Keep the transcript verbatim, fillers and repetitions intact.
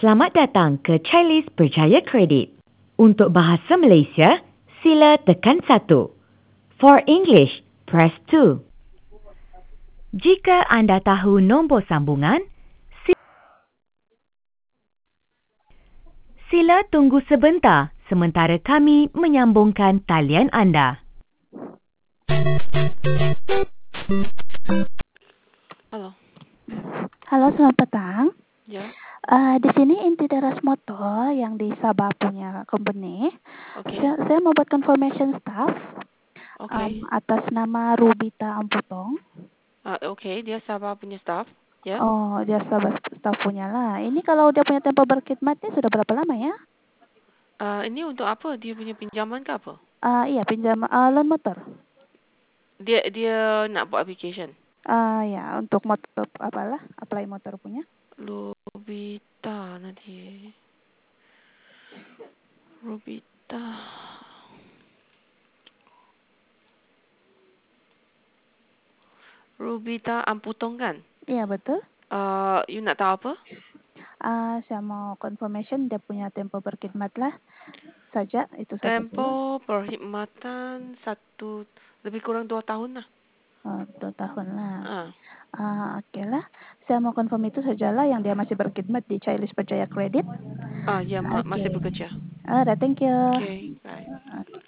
Selamat datang ke Chinese Berjaya Kredit. Untuk bahasa Malaysia, sila tekan satu. For English, press two. Jika anda tahu nombor sambungan, si- sila tunggu sebentar sementara kami menyambungkan talian anda. Halo. Halo, selamat petang. Ya. Uh, di sini Inti Teras Motor yang di Sabah punya company. Oke. Saya, saya mau buat confirmation staff Oke. um, atas nama Rubita Amputong. Ah, Oke, dia Sabah punya staff. Ya. Oh, dia Sabah staff punya lah. Ini kalau dia punya tempo berkhidmatnya sudah berapa lama ya? Ah, ini untuk apa? Dia punya pinjaman ke apa? Uh, iya, pinjam uh, loan motor. Dia dia nak buat application. Uh, ya, untuk motor apalah, apply motor punya. Rubita nanti. Rubita. Rubita Amputong kan? Iya, betul. Uh, you nak tahu apa? Uh, saya mau confirmation dia punya tempo berkhidmat lah saja, itu saja. Tempo perkhidmatan satu lebih kurang dua tahun lah. Oh, dua tahun lah. Ah. Uh, Oke okay lah. Saya mau confirm itu sajalah yang dia masih berkhidmat di Chinese Berjaya Kredit. Ah, ya ma- Okay. masih bekerja. Alright, thank you. Okay, bye. Okay.